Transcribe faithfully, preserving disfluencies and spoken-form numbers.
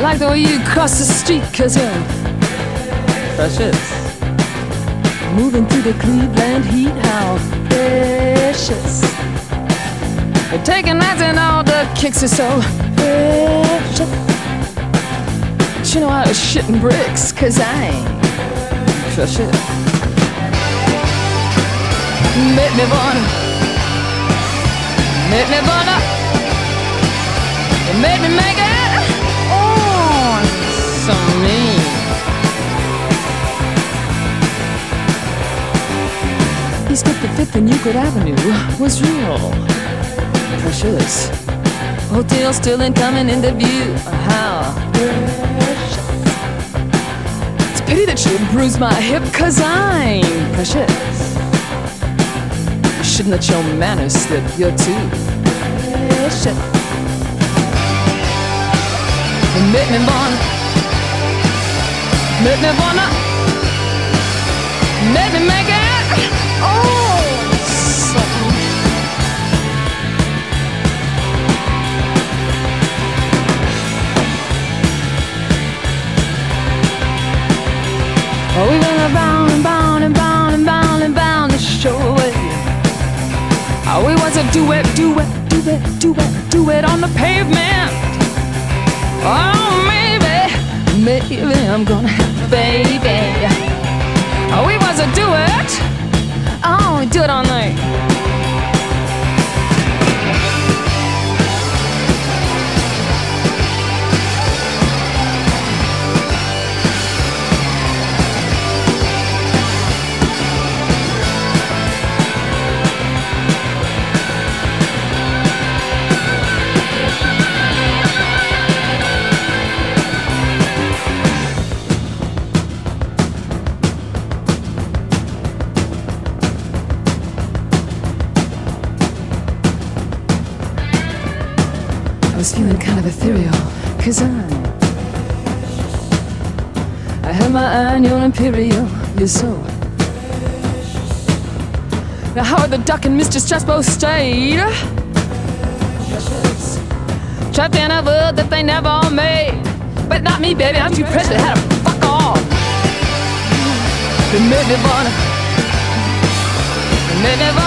like the way you cross the street, cause you're precious. Moving through the Cleveland heat, how precious. You're taking nights and all the kicks are so precious. But you know I was shitting bricks, cause I ain't precious. Make me wanna, make me wanna, make me make it, oh, so mean. East fifty-fifth and Euclid Avenue was real precious. Hotel still ain't coming into view, how precious. It's a pity that you bruised my hip, cause I'm precious. Shouldn't let your manners slip, you're too precious. Make me wanna, make me wanna, make me make it, oh, something. Oh, we went around and bound and bound and bound and bound the show away. Oh, we was a duet, duet, duet, duet, duet on the pavement. Oh, maybe, maybe I'm gonna have a baby. Oh, we was a duet. Oh, we do it all night. I was feeling kind of ethereal, cause I I had my eye on your imperial, you're so. Now Howard the Duck and Mister Strasbow stayed trapped in a world that they never made. But not me, baby, I'm too precious, I had to fuck off. It made me wanna, it made me